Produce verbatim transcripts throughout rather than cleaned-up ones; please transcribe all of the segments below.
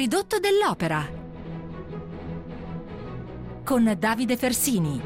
Ridotto dell'opera con Davide Fersini.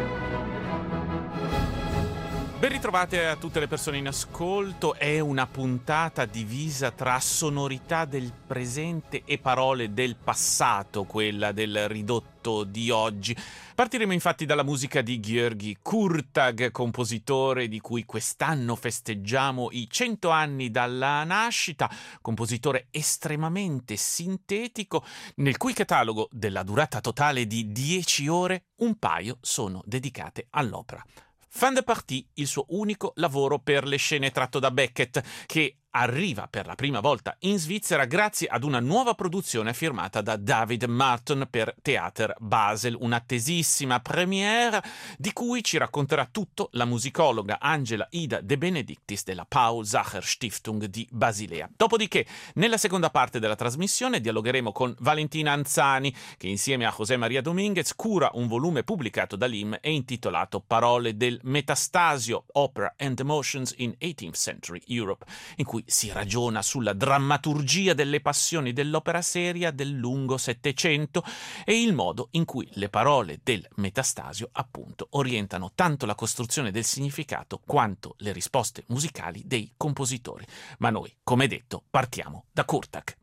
Ben ritrovate a tutte le persone in ascolto. È una puntata divisa tra sonorità del presente e parole del passato, quella del ridotto di oggi. Partiremo infatti dalla musica di György Kurtag, compositore di cui quest'anno festeggiamo i cento anni dalla nascita, compositore estremamente sintetico, nel cui catalogo, della durata totale di dieci ore, un paio sono dedicate all'opera. Fin de Partie, il suo unico lavoro per le scene tratto da Beckett, che arriva per la prima volta in Svizzera grazie ad una nuova produzione firmata da David Marton per Theater Basel, un'attesissima premiere di cui ci racconterà tutto la musicologa Angela Ida De Benedictis della Paul Sacher Stiftung di Basilea. Dopodiché, nella seconda parte della trasmissione, dialogheremo con Valentina Anzani, che insieme a José María Domínguez cura un volume pubblicato da L'Im e intitolato Parole del Metastasio, Opera and Emotions in eighteenth Century Europe, in cui si ragiona sulla drammaturgia delle passioni dell'opera seria del lungo Settecento e il modo in cui le parole del Metastasio, appunto, orientano tanto la costruzione del significato quanto le risposte musicali dei compositori. Ma noi, come detto, partiamo da Kurtag.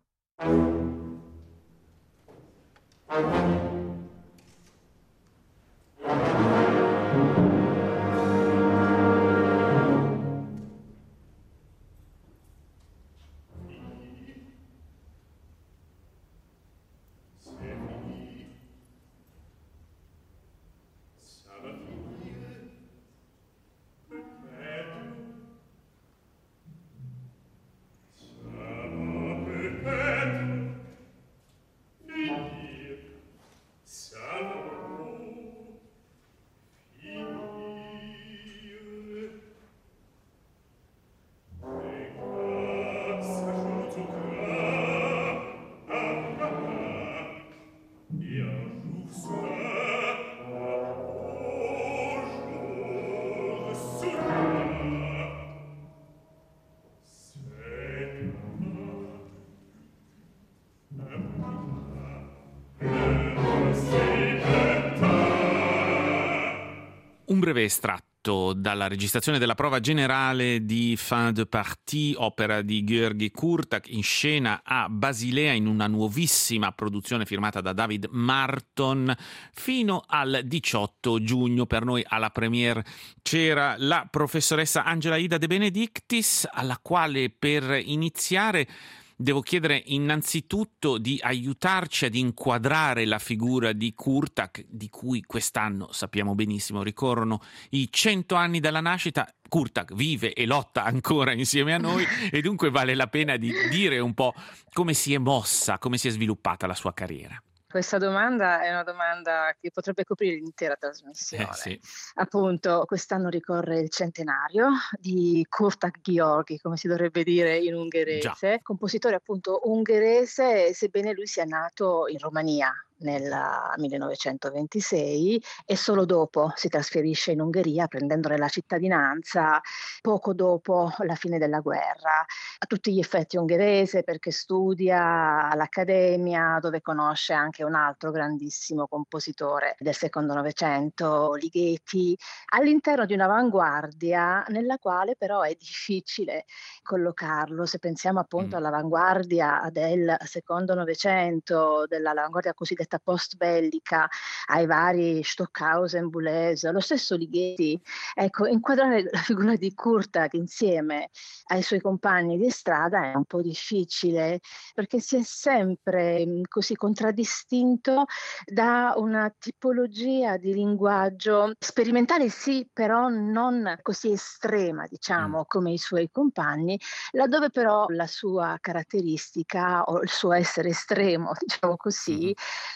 Un breve estratto dalla registrazione della prova generale di Fin de Partie, opera di György Kurtag, in scena a Basilea in una nuovissima produzione firmata da David Marton. Fino al diciotto giugno per noi alla premiere c'era la professoressa Angela Ida De Benedictis, alla quale per iniziare devo chiedere innanzitutto di aiutarci ad inquadrare la figura di Kurtag, di cui quest'anno, sappiamo benissimo, ricorrono i cento anni dalla nascita. Kurtag vive e lotta ancora insieme a noi e dunque vale la pena di dire un po' come si è mossa, come si è sviluppata la sua carriera. Questa domanda è una domanda che potrebbe coprire l'intera trasmissione. Eh, sì. Appunto, quest'anno ricorre il centenario di Kurtag György, come si dovrebbe dire in ungherese, Già. Compositore appunto ungherese, sebbene lui sia nato in Romania nel millenovecentoventisei e solo dopo si trasferisce in Ungheria prendendone la cittadinanza poco dopo la fine della guerra. A tutti gli effetti ungherese perché studia all'Accademia, dove conosce anche un altro grandissimo compositore del secondo Novecento, Ligeti, all'interno di un'avanguardia nella quale però è difficile collocarlo. Se pensiamo appunto Mm. all'avanguardia del secondo Novecento, dell'avanguardia cosiddetta post bellica, ai vari Stockhausen, Boulez, lo stesso Ligeti, ecco, inquadrare la figura di Kurtag insieme ai suoi compagni di strada è un po' difficile, perché si è sempre mh, così contraddistinto da una tipologia di linguaggio sperimentale, sì, però non così estrema, diciamo, Mm. come i suoi compagni, laddove però la sua caratteristica o il suo essere estremo, diciamo così, Mm.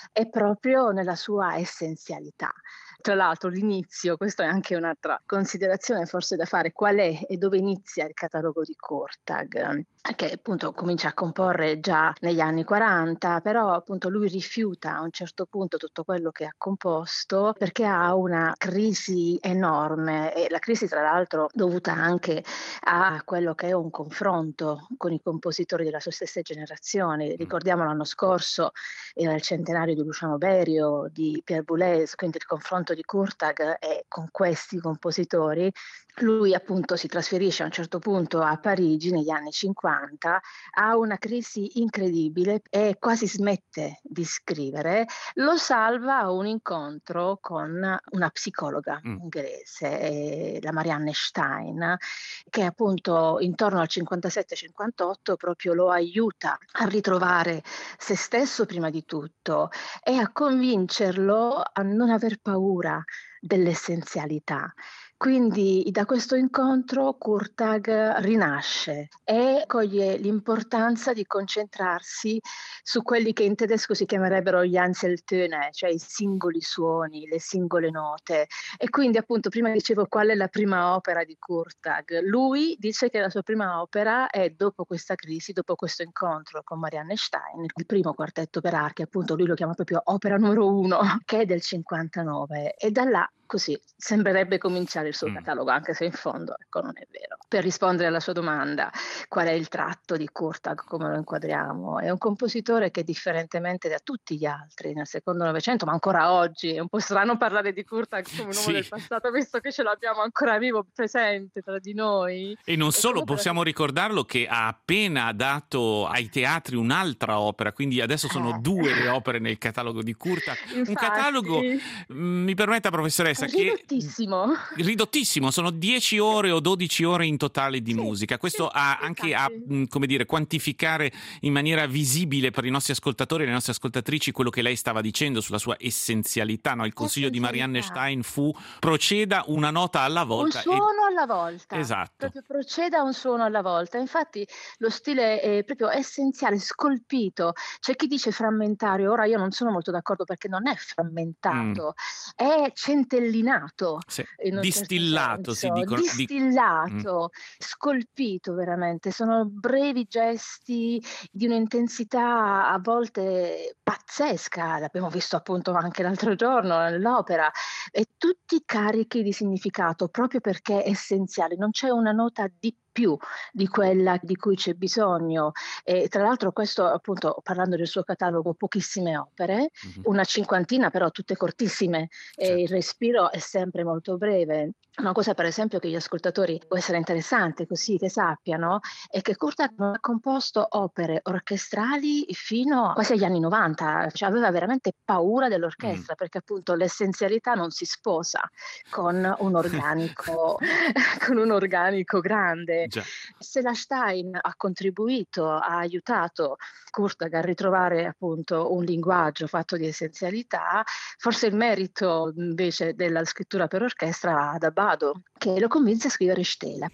è proprio nella sua essenzialità. Tra l'altro l'inizio, questa è anche un'altra considerazione forse da fare, qual è e dove inizia il catalogo di Kurtág, che appunto comincia a comporre già negli anni quaranta, però appunto lui rifiuta a un certo punto tutto quello che ha composto perché ha una crisi enorme, e la crisi tra l'altro dovuta anche a quello che è un confronto con i compositori della sua stessa generazione. Ricordiamo l'anno scorso era il centenario di Luciano Berio, di Pierre Boulez, quindi il confronto di Kurtág e con questi compositori. Lui appunto si trasferisce a un certo punto a Parigi negli anni cinquanta, ha una crisi incredibile e quasi smette di scrivere. Lo salva un incontro con una psicologa Mm. ungherese, eh, la Marianne Stein, che appunto intorno al cinquantasette cinquantotto proprio lo aiuta a ritrovare se stesso prima di tutto e a convincerlo a non aver paura dell'essenzialità. Quindi da questo incontro Kurtág rinasce e coglie l'importanza di concentrarsi su quelli che in tedesco si chiamerebbero gli Einzeltöne, cioè i singoli suoni, le singole note. E quindi appunto prima dicevo qual è la prima opera di Kurtág. Lui dice che la sua prima opera è dopo questa crisi, dopo questo incontro con Marianne Stein, il primo quartetto per archi, appunto lui lo chiama proprio opera numero uno, che è del cinquantanove, e da là così sembrerebbe cominciare il suo Mm. catalogo, anche se in fondo ecco non è vero. Per rispondere alla sua domanda, qual è il tratto di Kurtág, come lo inquadriamo? È un compositore che differentemente da tutti gli altri nel secondo Novecento, ma ancora oggi, è un po' strano parlare di Kurtág come un uomo Sì. del passato, visto che ce l'abbiamo ancora vivo, presente tra di noi. E non E solo, comunque- possiamo ricordarlo che ha appena dato ai teatri un'altra opera, quindi adesso sono Eh. due le opere nel catalogo di Kurtág. Un Infatti, catalogo, mh, mi permetta professoressa, che ridottissimo. ridottissimo, sono dieci ore o dodici ore in totale di Sì, musica. Questo sì, ha anche a, infatti. mh, come dire, quantificare in maniera visibile per i nostri ascoltatori e le nostre ascoltatrici quello che lei stava dicendo sulla sua essenzialità, no? Il consiglio di Marianne Stein fu: proceda una nota alla Un volta. suono alla volta. Esatto. Proprio proceda un suono alla volta. Infatti lo stile è proprio essenziale, scolpito. C'è chi dice frammentario, ora io non sono molto d'accordo perché non è frammentato, è centellinato. Sì. In un Distillato, certo si senso. dicono. di- Distillato, scolpito veramente. Sono brevi gesti di un'intensità a volte pazzesca, l'abbiamo visto appunto anche l'altro giorno nell'opera, e tutti carichi di significato proprio perché essenziali, non c'è una nota di più di quella di cui c'è bisogno. E tra l'altro questo appunto, parlando del suo catalogo, pochissime opere, Mhm. una cinquantina però tutte cortissime, e Certo. il respiro è sempre molto breve. Una cosa per esempio che gli ascoltatori può essere interessante così che sappiano è che Kurtág non ha composto opere orchestrali fino quasi agli anni novanta, cioè aveva veramente paura dell'orchestra Mm. perché appunto l'essenzialità non si sposa con un organico, con un organico grande. Già. Se la Stein ha contribuito, ha aiutato Kurtág a ritrovare appunto un linguaggio fatto di essenzialità, forse il merito invece della scrittura per orchestra va ad Abbado, che lo convinse a scrivere Stella.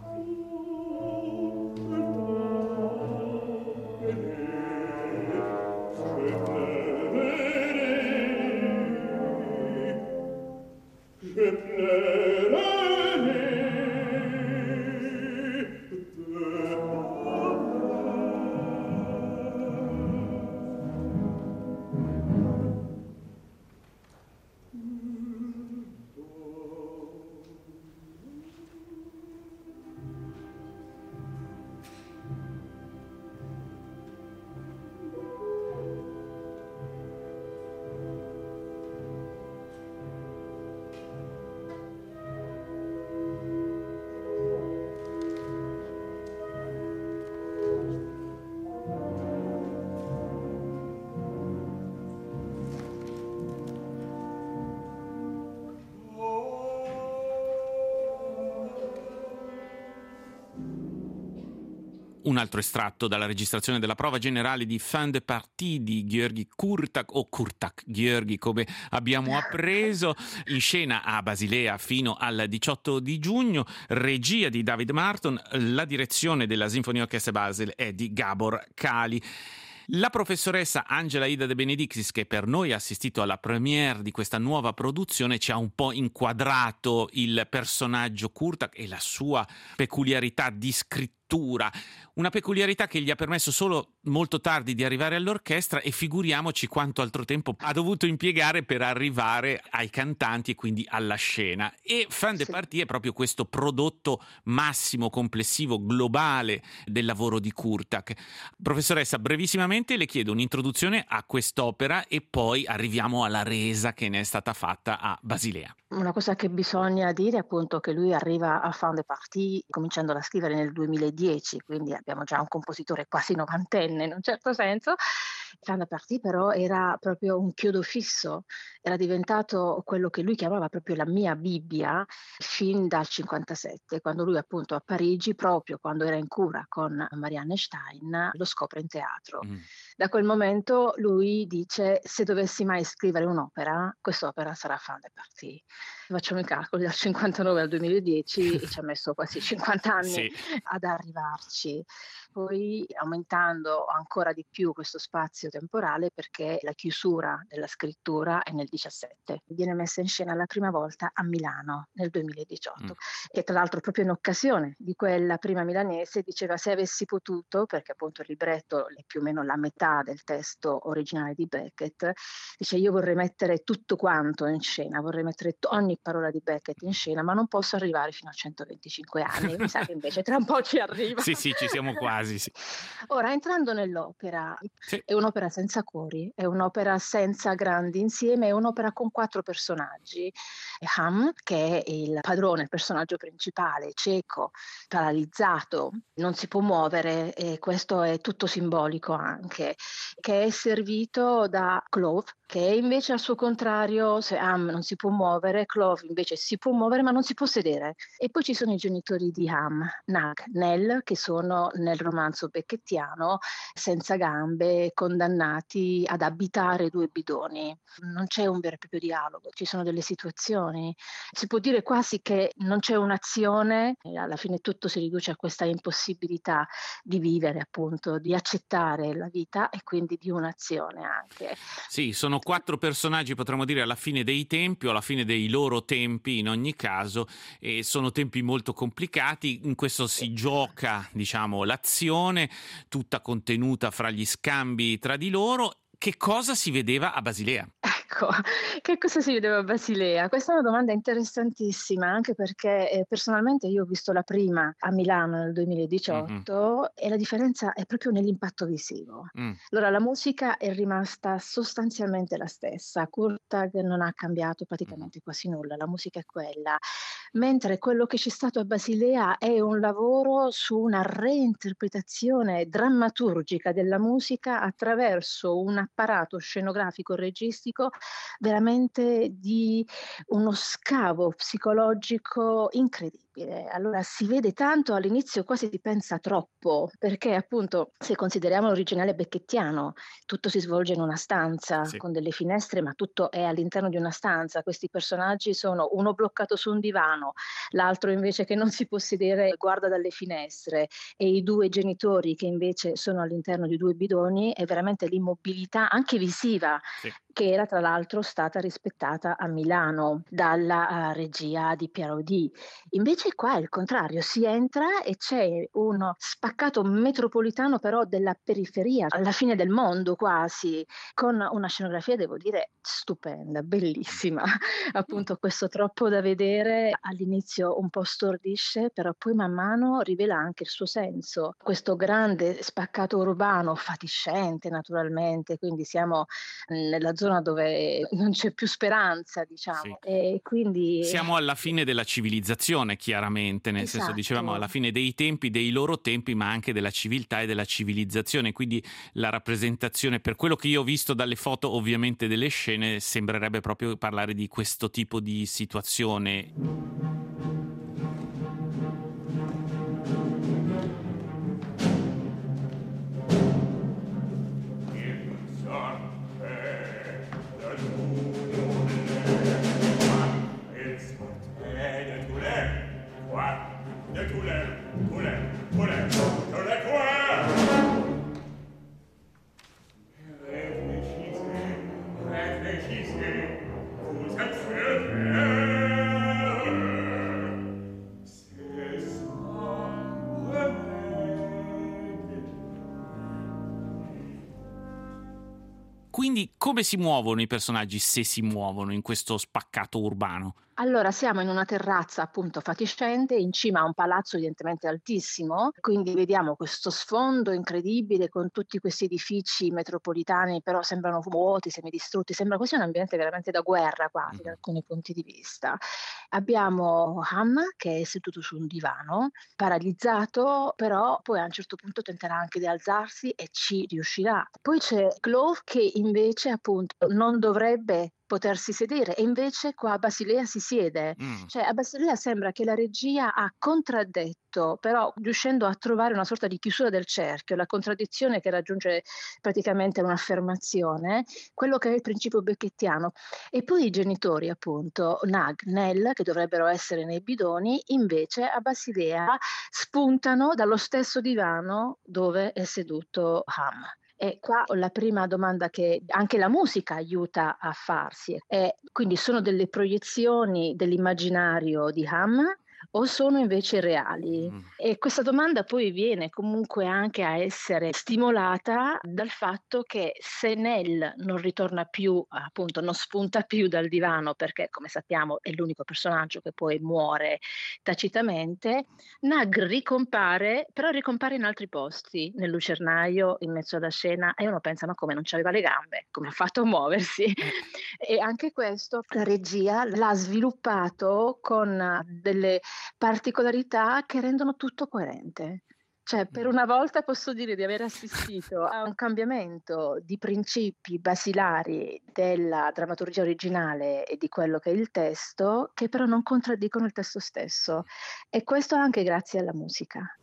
Un altro estratto dalla registrazione della prova generale di Fin de Partie di György Kurtág, o Kurtág György come abbiamo appreso, in scena a Basilea fino al diciotto di giugno, regia di David Marton, la direzione della Sinfonia Orchestra Basel è di Gabor Kali. La professoressa Angela Ida De Benedictis, che per noi ha assistito alla premiere di questa nuova produzione, ci ha un po' inquadrato il personaggio Kurtak e la sua peculiarità di scrittura, una peculiarità che gli ha permesso solo molto tardi di arrivare all'orchestra, e figuriamoci quanto altro tempo ha dovuto impiegare per arrivare ai cantanti e quindi alla scena. E Fin de Sì. Partie è proprio questo prodotto massimo, complessivo, globale del lavoro di Kurtak. Professoressa, brevissimamente le chiedo un'introduzione a quest'opera e poi arriviamo alla resa che ne è stata fatta a Basilea. Una cosa che bisogna dire è appunto che lui arriva a Fin de Partie cominciando a scrivere nel duemiladieci, quindi abbiamo già un compositore quasi novantenne in un certo senso. Fin de Partie però era proprio un chiodo fisso, era diventato quello che lui chiamava proprio la mia Bibbia fin dal cinquantasette, quando lui appunto a Parigi, proprio quando era in cura con Marianne Stein, lo scopre in teatro. Mm. Da quel momento lui dice: se dovessi mai scrivere un'opera, quest'opera sarà Fin de Partie. Facciamo i calcoli, dal cinquantanove al duemiladieci ci ha messo quasi cinquanta anni Sì. ad arrivarci. Poi aumentando ancora di più questo spazio temporale, perché la chiusura della scrittura è nel diciassette. Viene messa in scena la prima volta a Milano nel duemiladiciotto, Mm. e tra l'altro proprio in occasione di quella prima milanese diceva: se avessi potuto, perché appunto il libretto è più o meno la metà del testo originale di Beckett, dice: io vorrei mettere tutto quanto in scena, vorrei mettere t- ogni parola di Beckett in scena, ma non posso arrivare fino a centoventicinque anni. Mi sa che invece tra un po' ci arriva. Sì, sì, ci siamo quasi. Sì. Ora, entrando nell'opera, Sì. è un'opera senza cori, è un'opera senza grandi insieme, è un'opera con quattro personaggi. Ham, che è il padrone, il personaggio principale, cieco, paralizzato, non si può muovere, e questo è tutto simbolico anche, che è servito da Clove, che invece al suo contrario, se Ham non si può muovere, Clove invece si può muovere ma non si può sedere. E poi ci sono i genitori di Ham, Nag, Nell, che sono nel romanzo beckettiano senza gambe, condannati ad abitare due bidoni. Non c'è un vero e proprio dialogo, ci sono delle situazioni. Si può dire quasi che non c'è un'azione, e alla fine tutto si riduce a questa impossibilità di vivere, appunto, di accettare la vita e quindi di un'azione anche. Sì, sono quattro personaggi, potremmo dire, alla fine dei tempi o alla fine dei loro tempi in ogni caso, e sono tempi molto complicati. In questo si gioca, diciamo, l'azione, tutta contenuta fra gli scambi tra di loro. Che cosa si vedeva a Basilea? Ecco, che cosa si vedeva a Basilea? Questa è una domanda interessantissima, anche perché eh, personalmente io ho visto la prima a Milano nel duemiladiciotto Mm-hmm. e la differenza è proprio nell'impatto visivo. Mm. Allora, la musica è rimasta sostanzialmente la stessa, Kurtag non ha cambiato praticamente quasi nulla, la musica è quella, mentre quello che c'è stato a Basilea è un lavoro su una reinterpretazione drammaturgica della musica attraverso un apparato scenografico registico veramente di uno scavo psicologico incredibile. Allora si vede tanto, all'inizio quasi si pensa troppo, perché appunto se consideriamo l'originale beckettiano, tutto si svolge in una stanza, Sì. con delle finestre, ma tutto è all'interno di una stanza. Questi personaggi sono uno bloccato su un divano, l'altro invece che non si può sedere guarda dalle finestre, e i due genitori che invece sono all'interno di due bidoni. È veramente l'immobilità anche visiva, Sì. che era tra l'altro stata rispettata a Milano dalla uh, regia di Piero Di. Invece qua è il contrario, si entra e c'è uno spaccato metropolitano però della periferia, alla fine del mondo quasi, con una scenografia, devo dire, stupenda, bellissima. Appunto questo troppo da vedere all'inizio un po' stordisce, però poi man mano rivela anche il suo senso. Questo grande spaccato urbano, fatiscente naturalmente, quindi siamo nella zona dove non c'è più speranza, diciamo. Sì. E quindi siamo alla fine della civilizzazione, chiaramente, nel esatto. senso, dicevamo, alla fine dei tempi, dei loro tempi, ma anche della civiltà e della civilizzazione. Quindi la rappresentazione, per quello che io ho visto dalle foto, ovviamente delle scene, sembrerebbe proprio parlare di questo tipo di situazione. Quindi come si muovono i personaggi, se si muovono in questo spaccato urbano? Allora, siamo in una terrazza appunto fatiscente, in cima a un palazzo evidentemente altissimo, quindi vediamo questo sfondo incredibile con tutti questi edifici metropolitani, però sembrano vuoti, semidistrutti, sembra quasi un ambiente veramente da guerra quasi, Mm-hmm. da alcuni punti di vista. Abbiamo Ham che è seduto su un divano, paralizzato, però poi a un certo punto tenterà anche di alzarsi e ci riuscirà. Poi c'è Clove che invece appunto non dovrebbe potersi sedere e invece qua a Basilea si siede. Mm. Cioè a Basilea sembra che la regia ha contraddetto, però riuscendo a trovare una sorta di chiusura del cerchio, la contraddizione che raggiunge praticamente un'affermazione, quello che è il principio becchettiano. E poi i genitori appunto, Nag, Nell, che dovrebbero essere nei bidoni, invece a Basilea spuntano dallo stesso divano dove è seduto Ham. E qua la prima domanda che anche la musica aiuta a farsi è: quindi sono delle proiezioni dell'immaginario di Ham o sono invece reali? Mm. E questa domanda poi viene comunque anche a essere stimolata dal fatto che se Nell non ritorna più, appunto non spunta più dal divano, perché come sappiamo è l'unico personaggio che poi muore tacitamente, Nag ricompare, però ricompare in altri posti, nel lucernaio, in mezzo alla scena, e uno pensa: ma come, non c'aveva le gambe? Come ha fatto a muoversi? Eh. E anche questo la regia l'ha sviluppato con delle particolarità che rendono tutto coerente. Cioè, per una volta posso dire di aver assistito a un cambiamento di principi basilari della drammaturgia originale e di quello che è il testo, che però non contraddicono il testo stesso. E questo anche grazie alla musica.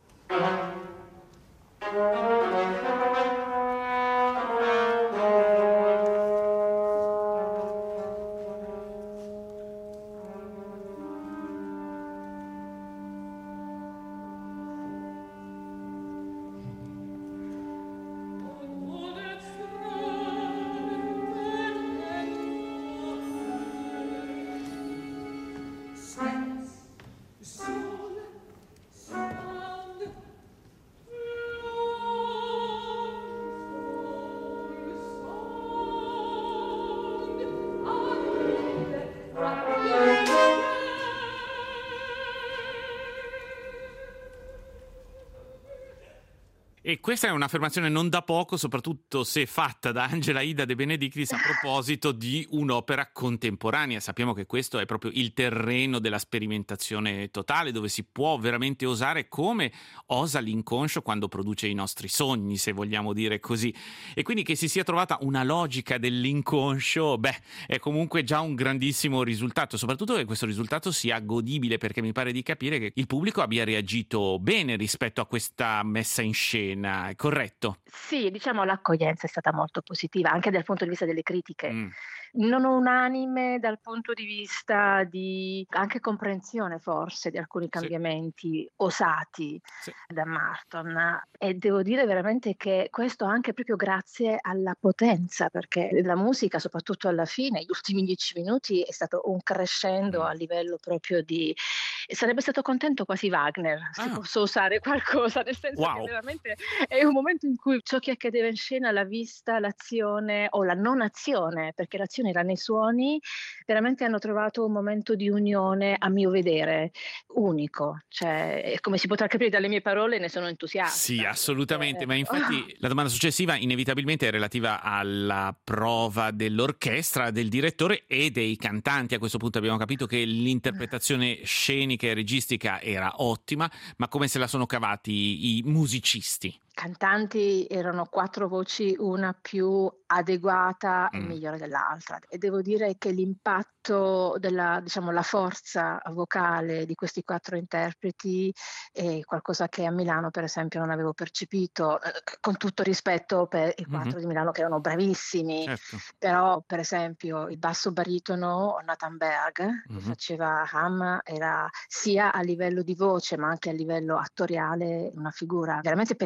E questa è un'affermazione non da poco, soprattutto se fatta da Angela Ida De Benedictis a proposito di un'opera contemporanea. Sappiamo che questo è proprio il terreno della sperimentazione totale, dove si può veramente osare, come osa l'inconscio quando produce i nostri sogni, se vogliamo dire così. E quindi che si sia trovata una logica dell'inconscio, beh, è comunque già un grandissimo risultato, soprattutto che questo risultato sia godibile, perché mi pare di capire che il pubblico abbia reagito bene rispetto a questa messa in scena. È corretto? Sì, diciamo l'accoglienza è stata molto positiva anche dal punto di vista delle critiche. Mm. Non unanime dal punto di vista di anche comprensione forse di alcuni cambiamenti sì. osati sì. da Marton, e devo dire veramente che questo anche proprio grazie alla potenza, perché la musica soprattutto alla fine, gli ultimi dieci minuti, è stato un crescendo mm. a livello proprio di... sarebbe stato contento quasi Wagner, ah. se posso usare qualcosa, nel senso wow. che veramente è un momento in cui ciò che accadeva in scena, la vista, l'azione o la non azione, perché l'azione era nei suoni, veramente hanno trovato un momento di unione, a mio vedere, unico. Cioè, come si potrà capire dalle mie parole, ne sono entusiasta. Sì, assolutamente, eh. ma infatti la domanda successiva inevitabilmente è relativa alla prova dell'orchestra, del direttore e dei cantanti. A questo punto abbiamo capito che l'interpretazione scenica e registica era ottima, ma come se la sono cavati i musicisti? Cantanti erano quattro voci, una più adeguata e mm. migliore dell'altra, e devo dire che l'impatto della, diciamo, la forza vocale di questi quattro interpreti è qualcosa che a Milano per esempio non avevo percepito, eh, con tutto rispetto per i quattro mm-hmm. di Milano che erano bravissimi, certo. però per esempio il basso baritono Nathan Berg mm-hmm. che faceva Ham era sia a livello di voce ma anche a livello attoriale una figura veramente penetrante.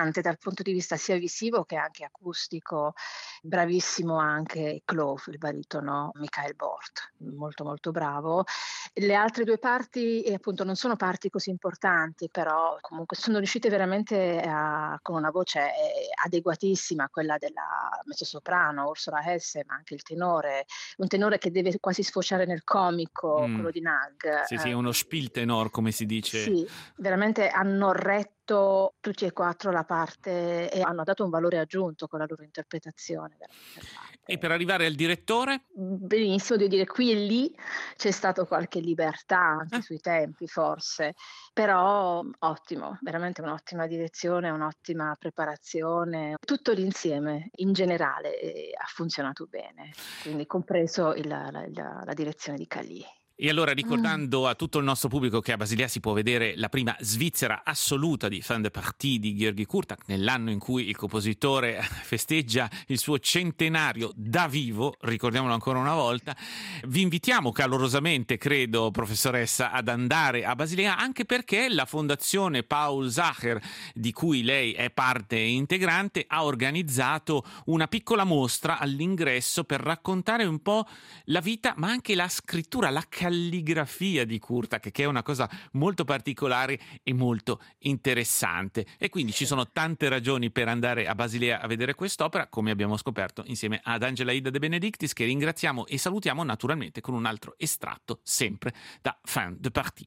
importante dal punto di vista sia visivo che anche acustico. Bravissimo anche Clove, il baritono Michael Bort, molto molto bravo. Le altre due parti eh, appunto non sono parti così importanti, però comunque sono riuscite veramente a, con una voce eh, adeguatissima, quella della mezzosoprano Ursula Hesse, ma anche il tenore, un tenore che deve quasi sfociare nel comico, Mm. quello di Nag. Sì, sì, eh, uno Spieltenor, come si dice. Sì, veramente hanno retto tutti e quattro la parte e hanno dato un valore aggiunto con la loro interpretazione. veramente E per arrivare al direttore? Benissimo, devo dire, qui e lì c'è stato qualche libertà anche Ah. sui tempi forse, però ottimo, veramente un'ottima direzione, un'ottima preparazione, tutto l'insieme in generale eh, ha funzionato bene, quindi compreso il- la, la- la direzione di Calì. E allora, ricordando a tutto il nostro pubblico che a Basilea si può vedere la prima svizzera assoluta di Fin de Partie di György Kurtak, nell'anno in cui il compositore festeggia il suo centenario da vivo, ricordiamolo ancora una volta, vi invitiamo calorosamente, credo, professoressa, ad andare a Basilea, anche perché la Fondazione Paul Sacher, di cui lei è parte integrante, ha organizzato una piccola mostra all'ingresso per raccontare un po' la vita, ma anche la scrittura, la calligrafia di Kurtak, che è una cosa molto particolare e molto interessante. E quindi ci sono tante ragioni per andare a Basilea a vedere quest'opera, come abbiamo scoperto insieme ad Angela Ida De Benedictis, che ringraziamo e salutiamo naturalmente con un altro estratto, sempre da Fin de Partie.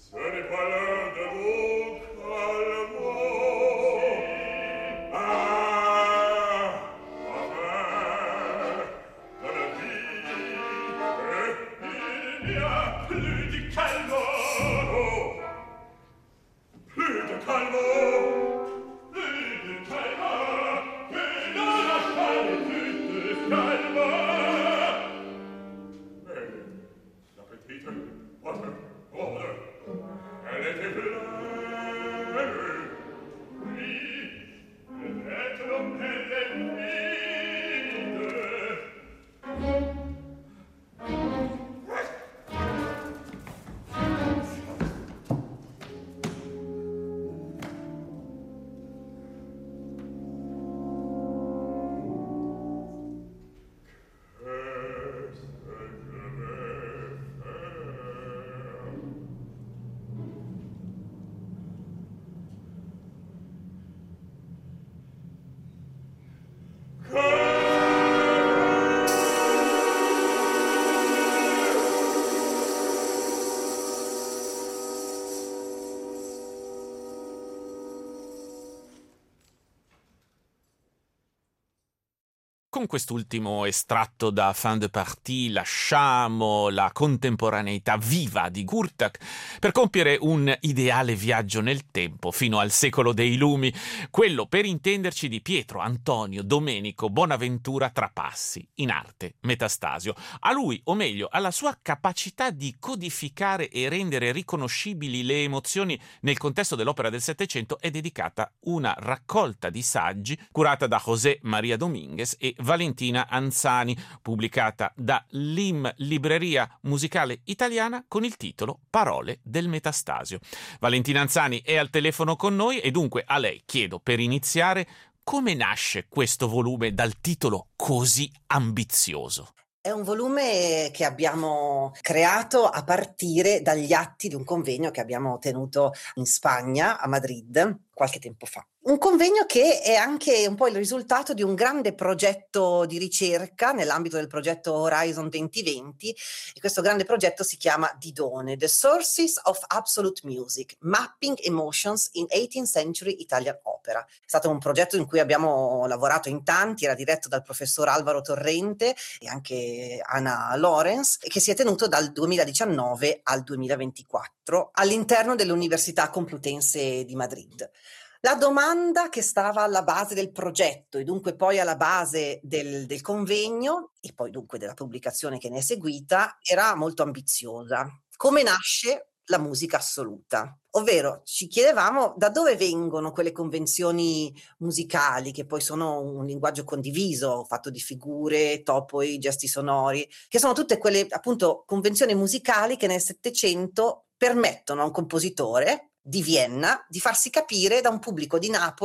Con quest'ultimo estratto da Fin de Partie lasciamo la contemporaneità viva di Kurtak per compiere un ideale viaggio nel tempo fino al secolo dei lumi, quello, per intenderci, di Pietro Antonio Domenico Bonaventura Trapassi, in arte Metastasio. A lui, o meglio, alla sua capacità di codificare e rendere riconoscibili le emozioni nel contesto dell'opera del Settecento è dedicata una raccolta di saggi curata da José María Domínguez e Valentina Anzani, pubblicata da Lim Libreria Musicale Italiana con il titolo Parole del Metastasio. Valentina Anzani è al telefono con noi e dunque a lei chiedo, per iniziare, come nasce questo volume dal titolo così ambizioso? È un volume che abbiamo creato a partire dagli atti di un convegno che abbiamo tenuto in Spagna, a Madrid, qualche tempo fa. Un convegno che è anche un po' il risultato di un grande progetto di ricerca nell'ambito del progetto Horizon duemilaventi, e questo grande progetto si chiama Didone, The Sources of Absolute Music, Mapping Emotions in eighteenth Century Italian Opera. È stato un progetto in cui abbiamo lavorato in tanti, era diretto dal professor Alvaro Torrente e anche Anna Lorenz, e che si è tenuto dal duemiladiciannove al duemilaventiquattro all'interno dell'Università Complutense di Madrid. La domanda che stava alla base del progetto e dunque poi alla base del, del convegno e poi dunque della pubblicazione che ne è seguita era molto ambiziosa. Come nasce la musica assoluta? Ovvero ci chiedevamo da dove vengono quelle convenzioni musicali che poi sono un linguaggio condiviso, fatto di figure, topoi, gesti sonori, che sono tutte quelle appunto convenzioni musicali che nel Settecento permettono a un compositore di Vienna di farsi capire da un pubblico di Napoli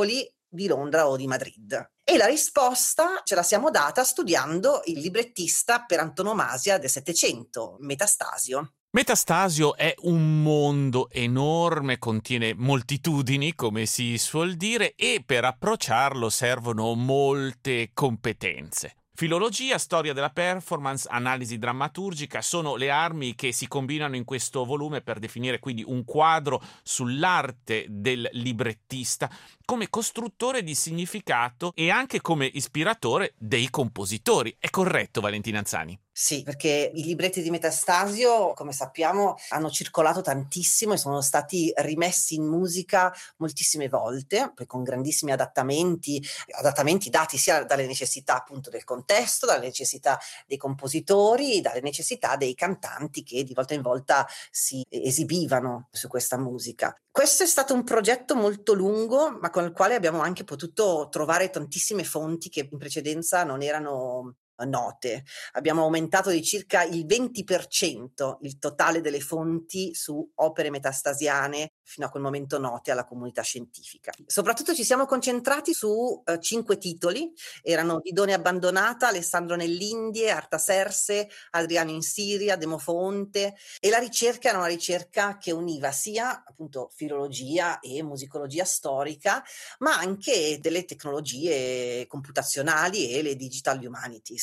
di Londra o di Madrid. E la risposta ce la siamo data studiando il librettista per antonomasia del Settecento, Metastasio. Metastasio è un mondo enorme, contiene moltitudini, come si suol dire, e per approcciarlo servono molte competenze. Filologia, storia della performance, analisi drammaturgica sono le armi che si combinano in questo volume per definire quindi un quadro sull'arte del librettista come costruttore di significato e anche come ispiratore dei compositori. È corretto, Valentina Anzani? Sì, perché i libretti di Metastasio, come sappiamo, hanno circolato tantissimo e sono stati rimessi in musica moltissime volte, poi con grandissimi adattamenti, adattamenti dati sia dalle necessità appunto del contesto, dalle necessità dei compositori, dalle necessità dei cantanti che di volta in volta si esibivano su questa musica. Questo è stato un progetto molto lungo, ma con il quale abbiamo anche potuto trovare tantissime fonti che in precedenza non erano note. Abbiamo aumentato di circa il venti per cento il totale delle fonti su opere metastasiane fino a quel momento note alla comunità scientifica. Soprattutto ci siamo concentrati su eh, cinque titoli, erano Didone abbandonata, Alessandro nell'Indie, Artaserse, Adriano in Siria, Demofonte, e la ricerca era una ricerca che univa sia appunto filologia e musicologia storica, ma anche delle tecnologie computazionali e le digital humanities.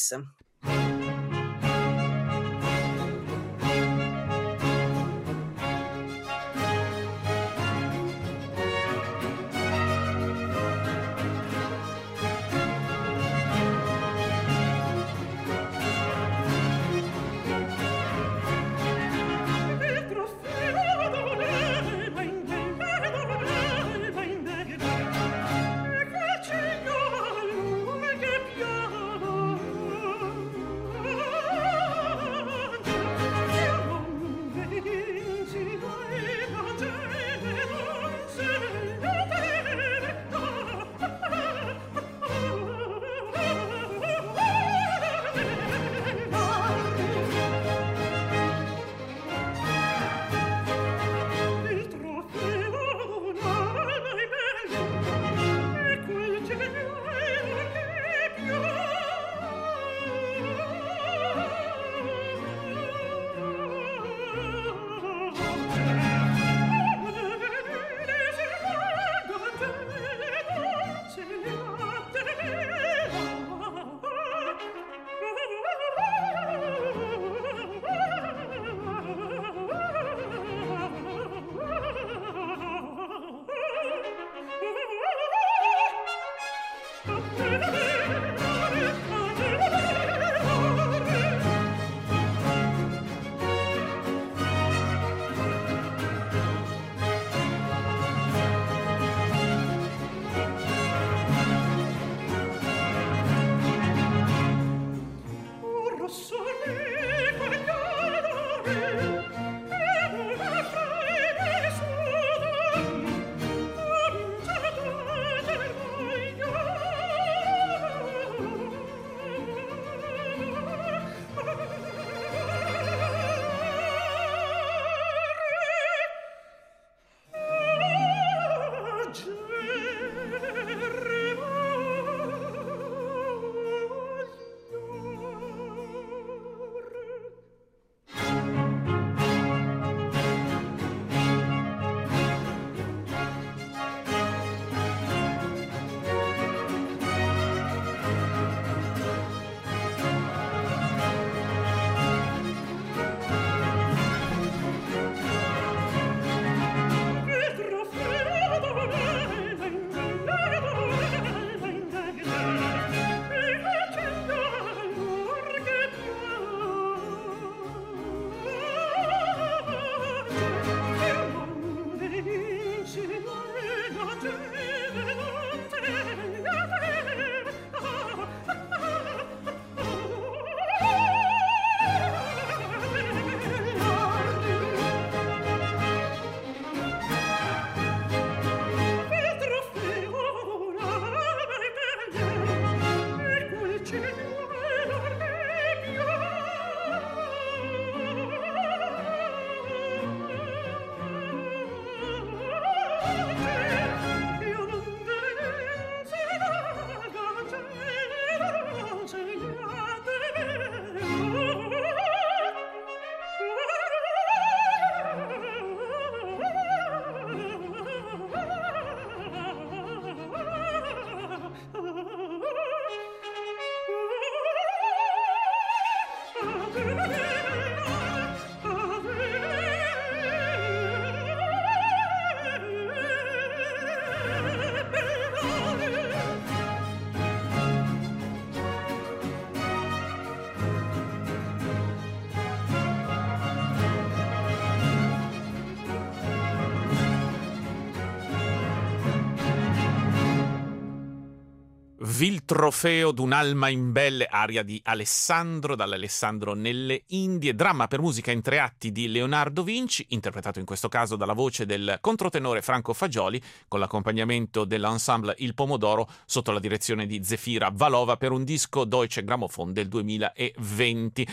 Vil trofeo d'un'alma imbelle, aria di Alessandro, dall'Alessandro nelle Indie, dramma per musica in tre atti di Leonardo Vinci, interpretato in questo caso dalla voce del controtenore Franco Fagioli, con l'accompagnamento dell'ensemble Il Pomodoro, sotto la direzione di Zefira Valova, per un disco Deutsche Grammophon del duemilaventi.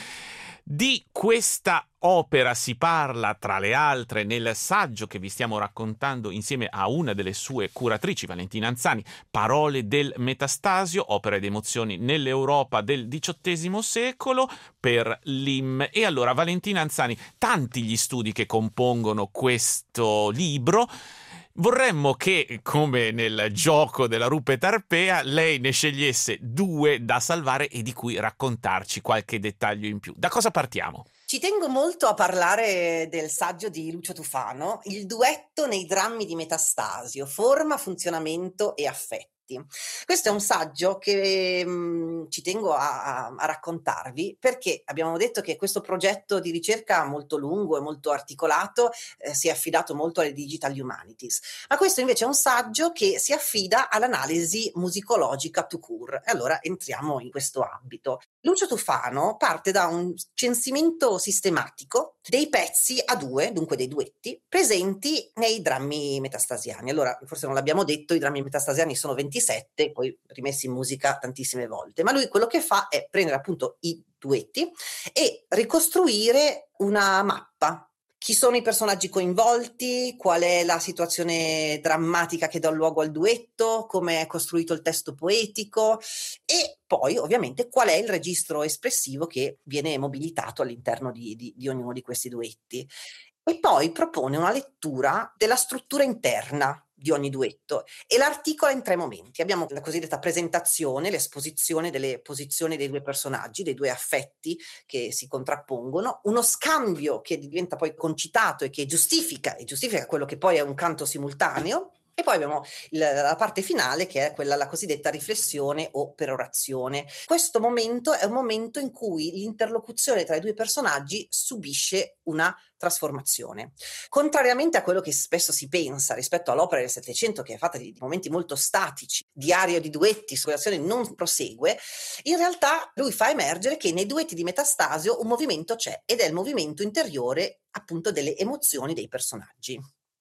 Di questa opera si parla, tra le altre, nel saggio che vi stiamo raccontando insieme a una delle sue curatrici, Valentina Anzani, Parole del Metastasio, opera ed emozioni nell'Europa del diciottesimo secolo, per l'I M. E allora, Valentina Anzani, tanti gli studi che compongono questo libro. Vorremmo che, come nel gioco della rupe Tarpea, lei ne scegliesse due da salvare e di cui raccontarci qualche dettaglio in più. Da cosa partiamo? Ci tengo molto a parlare del saggio di Lucio Tufano, Il duetto nei drammi di Metastasio, forma, funzionamento e affetti. Questo è un saggio che mh, ci tengo a, a, a raccontarvi, perché abbiamo detto che questo progetto di ricerca molto lungo e molto articolato eh, si è affidato molto alle digital humanities, ma questo invece è un saggio che si affida all'analisi musicologica tout court. E allora entriamo in questo ambito. Lucio Tufano parte da un censimento sistematico dei pezzi a due, dunque dei duetti, presenti nei drammi metastasiani. Allora, forse non l'abbiamo detto, i drammi metastasiani sono ventisette, poi rimessi in musica tantissime volte, ma lui quello che fa è prendere appunto i duetti e ricostruire una mappa. Chi sono i personaggi coinvolti, qual è la situazione drammatica che dà luogo al duetto, come è costruito il testo poetico e poi ovviamente qual è il registro espressivo che viene mobilitato all'interno di, di, di ognuno di questi duetti. E poi propone una lettura della struttura interna di ogni duetto e l'articola in tre momenti. Abbiamo la cosiddetta presentazione, l'esposizione delle posizioni dei due personaggi, dei due affetti che si contrappongono, uno scambio che diventa poi concitato e che giustifica, e giustifica quello che poi è un canto simultaneo. E poi abbiamo il, la parte finale che è quella, la cosiddetta riflessione o perorazione. Questo momento è un momento in cui l'interlocuzione tra i due personaggi subisce una trasformazione. Contrariamente a quello che spesso si pensa rispetto all'opera del Settecento, che è fatta di momenti molto statici, di arie o di duetti, su cui l'azione non prosegue, in realtà lui fa emergere che nei duetti di Metastasio un movimento c'è, ed è il movimento interiore appunto delle emozioni dei personaggi.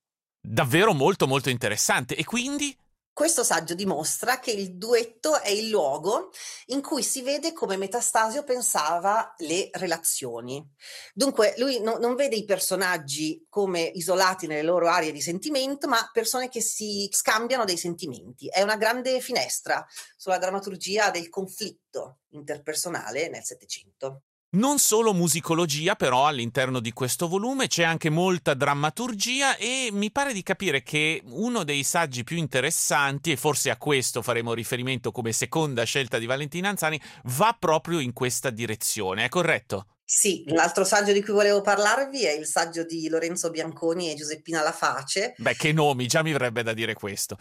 Davvero molto molto interessante. E quindi? Questo saggio dimostra che il duetto è il luogo in cui si vede come Metastasio pensava le relazioni. Dunque lui no, non vede i personaggi come isolati nelle loro aree di sentimento, ma persone che si scambiano dei sentimenti. È una grande finestra sulla drammaturgia del conflitto interpersonale nel Settecento. Non solo musicologia, però, all'interno di questo volume c'è anche molta drammaturgia e mi pare di capire che uno dei saggi più interessanti, e forse a questo faremo riferimento come seconda scelta di Valentina Anzani, va proprio in questa direzione, è corretto? Sì, l'altro saggio di cui volevo parlarvi è il saggio di Lorenzo Bianconi e Giuseppina Laface. Beh, che nomi, già mi verrebbe da dire questo.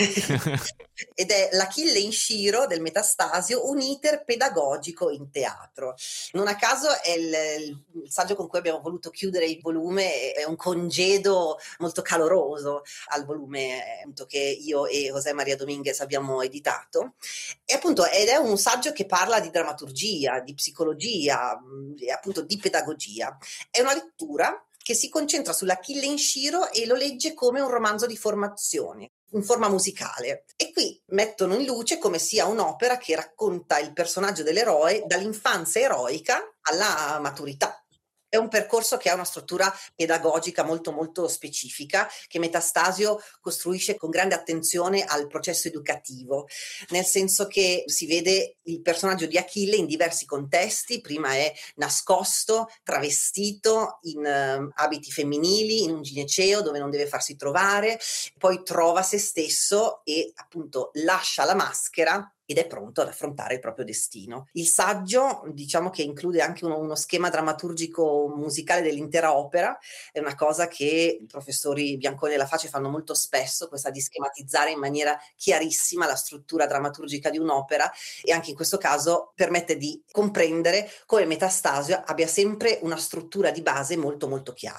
Ed è L'Achille in Sciro del Metastasio, un iter pedagogico in teatro. Non a caso è il, il saggio con cui abbiamo voluto chiudere il volume, è un congedo molto caloroso al volume appunto, che io e José María Domínguez abbiamo editato. E appunto ed è un saggio che parla di drammaturgia, di psicologia, appunto di pedagogia. È una lettura che si concentra sull'Achille in Sciro e lo legge come un romanzo di formazione, in forma musicale. E qui mettono in luce come sia un'opera che racconta il personaggio dell'eroe dall'infanzia eroica alla maturità. È un percorso che ha una struttura pedagogica molto molto specifica, che Metastasio costruisce con grande attenzione al processo educativo, nel senso che si vede il personaggio di Achille in diversi contesti. Prima è nascosto, travestito in uh, abiti femminili, in un gineceo dove non deve farsi trovare, poi trova se stesso e appunto lascia la maschera ed è pronto ad affrontare il proprio destino. Il saggio, diciamo che include anche uno, uno schema drammaturgico musicale dell'intera opera, è una cosa che i professori Bianconi e Laface fanno molto spesso, questa di schematizzare in maniera chiarissima la struttura drammaturgica di un'opera, e anche in questo caso permette di comprendere come Metastasio abbia sempre una struttura di base molto molto chiara.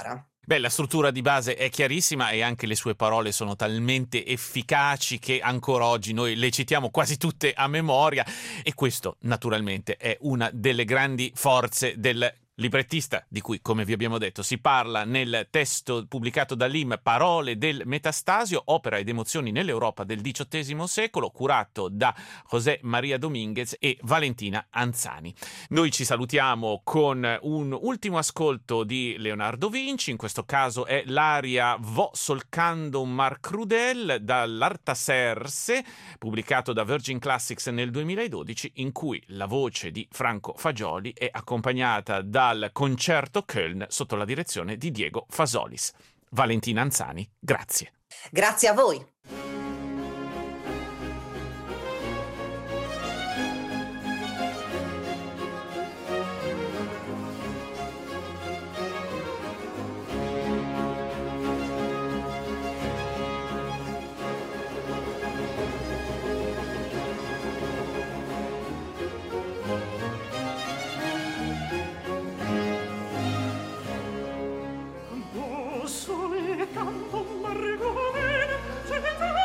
Beh, la struttura di base è chiarissima e anche le sue parole sono talmente efficaci che ancora oggi noi le citiamo quasi tutte a memoria, e questo naturalmente è una delle grandi forze del librettista, di cui, come vi abbiamo detto, si parla nel testo pubblicato da Lim, Parole del Metastasio, opera ed emozioni nell'Europa del diciottesimo secolo, curato da José María Domínguez e Valentina Anzani. Noi ci salutiamo con un ultimo ascolto di Leonardo Vinci, in questo caso è l'aria Vo solcando un mar crudel dall'Artaserse, pubblicato da Virgin Classics nel duemiladodici, in cui la voce di Franco Fagioli è accompagnata dal concerto Köln sotto la direzione di Diego Fasolis. Valentina Anzani, grazie. Grazie a voi. Sole canto un margomene, se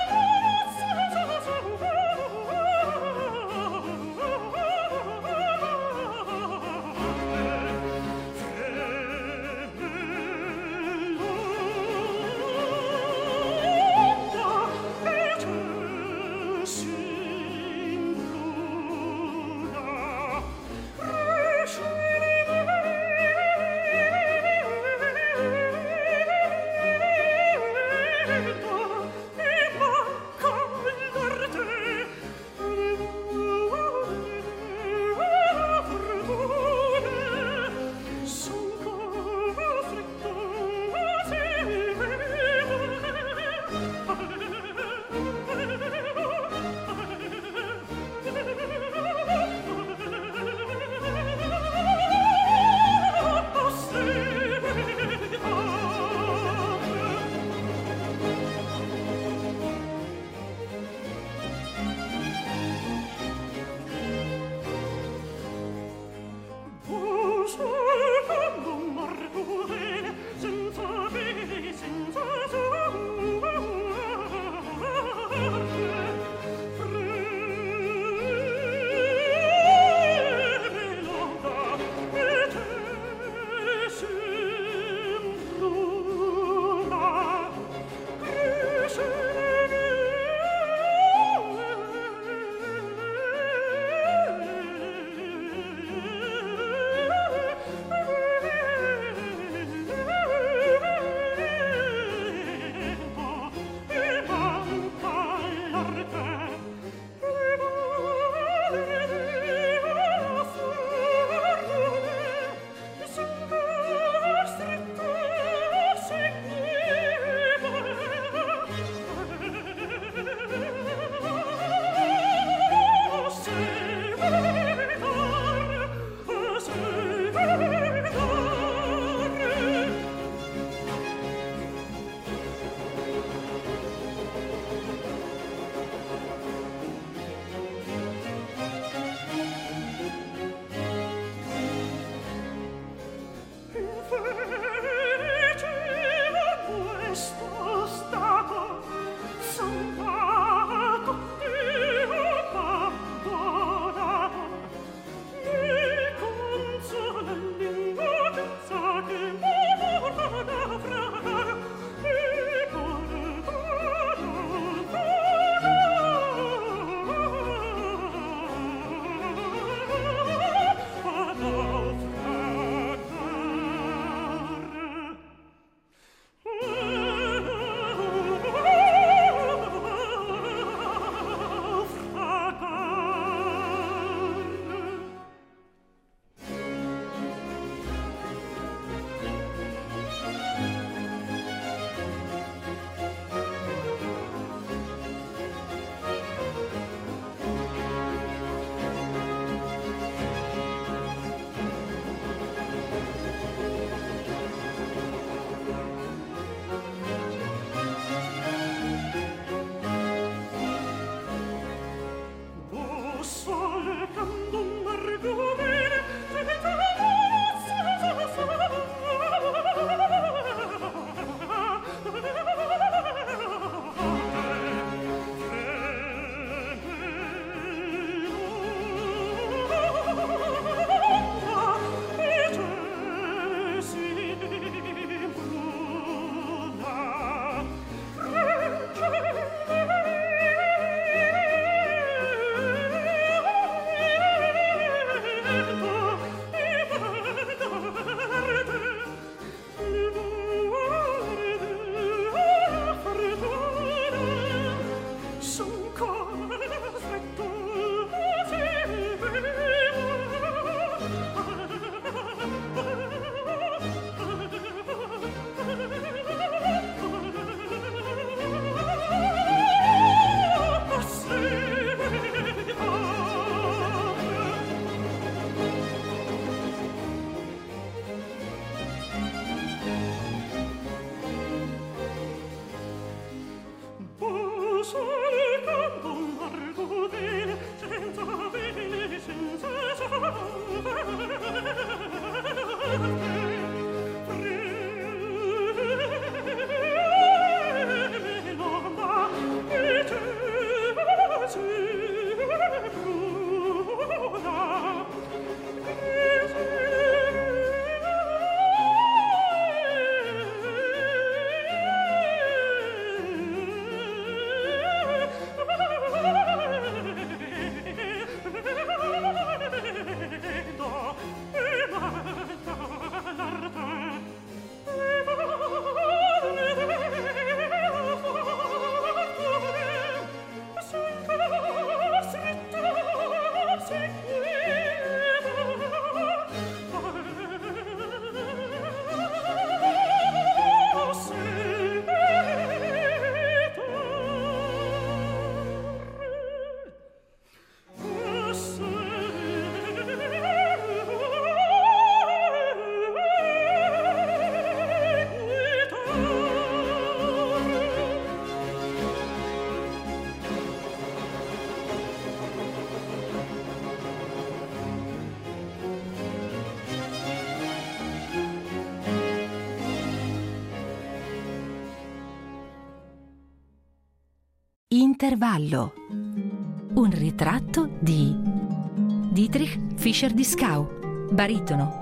Intervallo. Un ritratto di Dietrich Fischer-Dieskau, baritono.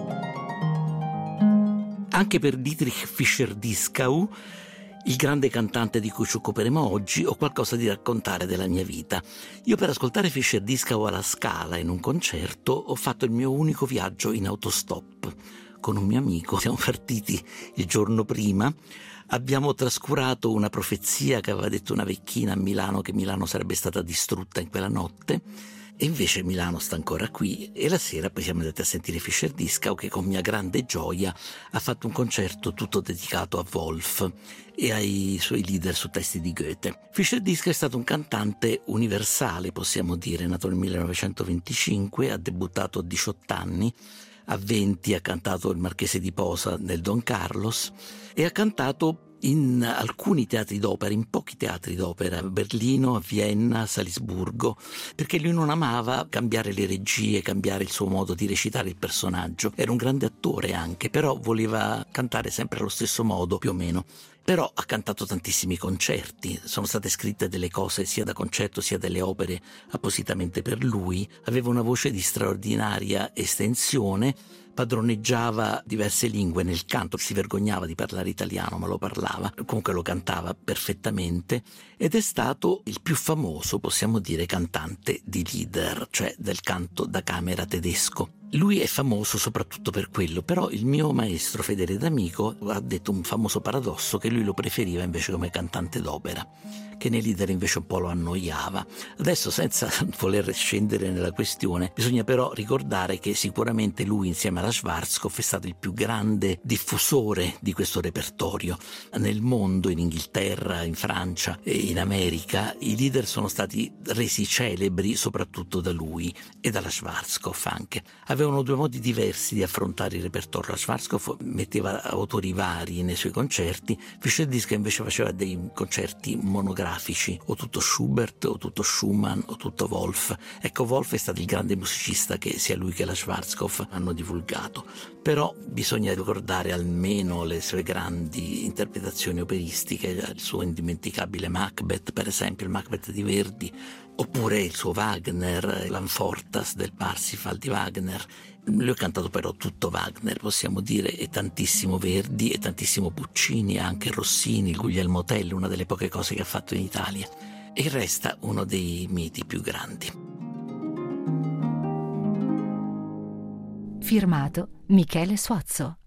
Anche per Dietrich Fischer-Dieskau, il grande cantante di cui ci occuperemo oggi, ho qualcosa di raccontare della mia vita. Io per ascoltare Fischer-Dieskau alla Scala in un concerto ho fatto il mio unico viaggio in autostop. Con un mio amico siamo partiti il giorno prima, abbiamo trascurato una profezia che aveva detto una vecchina a Milano che Milano sarebbe stata distrutta in quella notte, e invece Milano sta ancora qui, e la sera poi siamo andati a sentire Fischer-Dieskau, che con mia grande gioia ha fatto un concerto tutto dedicato a Wolf e ai suoi leader su testi di Goethe. Fischer-Dieskau è stato un cantante universale, possiamo dire, nato nel millenovecentoventicinque, ha debuttato a diciotto anni, a venti ha cantato il Marchese di Posa nel Don Carlos e ha cantato in alcuni teatri d'opera, in pochi teatri d'opera, a Berlino, a Vienna, a Salisburgo, perché lui non amava cambiare le regie, cambiare il suo modo di recitare il personaggio. Era un grande attore anche, però voleva cantare sempre allo stesso modo, più o meno. Però ha cantato tantissimi concerti, sono state scritte delle cose sia da concerto sia delle opere appositamente per lui, aveva una voce di straordinaria estensione, padroneggiava diverse lingue nel canto, si vergognava di parlare italiano ma lo parlava, comunque lo cantava perfettamente, ed è stato il più famoso, possiamo dire, cantante di Lieder, cioè del canto da camera tedesco. Lui è famoso soprattutto per quello, però il mio maestro Fedele D'Amico ha detto un famoso paradosso, che lui lo preferiva invece come cantante d'opera, che nei Lieder invece un po' lo annoiava. Adesso, senza voler scendere nella questione, bisogna però ricordare che sicuramente lui, insieme alla Schwarzkopf, è stato il più grande diffusore di questo repertorio. Nel mondo, in Inghilterra, in Francia e in America, i Lieder sono stati resi celebri soprattutto da lui e dalla Schwarzkopf anche. Avevano due modi diversi di affrontare il repertorio. La Schwarzkopf metteva autori vari nei suoi concerti, Fischer-Dieskau invece faceva dei concerti monografici, o tutto Schubert, o tutto Schumann, o tutto Wolf. Ecco, Wolf è stato il grande musicista che sia lui che la Schwarzkopf hanno divulgato, però bisogna ricordare almeno le sue grandi interpretazioni operistiche, il suo indimenticabile Macbeth, per esempio, il Macbeth di Verdi, oppure il suo Wagner, l'Anfortas del Parsifal di Wagner. Lui ha cantato però tutto Wagner, possiamo dire, e tantissimo Verdi e tantissimo Puccini, anche Rossini, il Guglielmo Tell, una delle poche cose che ha fatto in Italia, e resta uno dei miti più grandi. Firmato Michele Suozzo.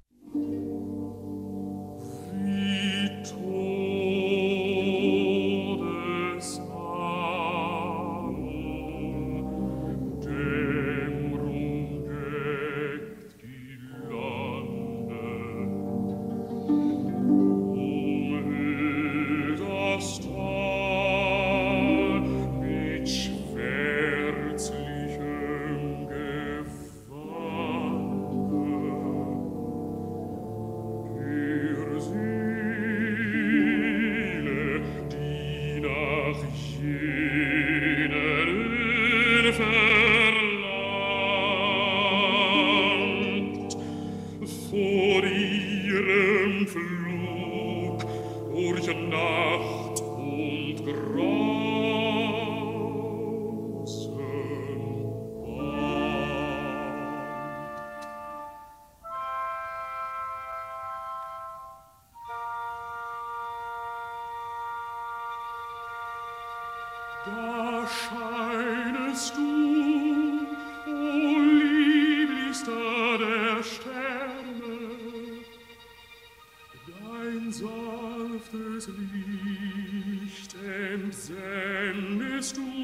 Da scheinest du, o lieblichster der Sterne, dein sanftes Licht entsendest du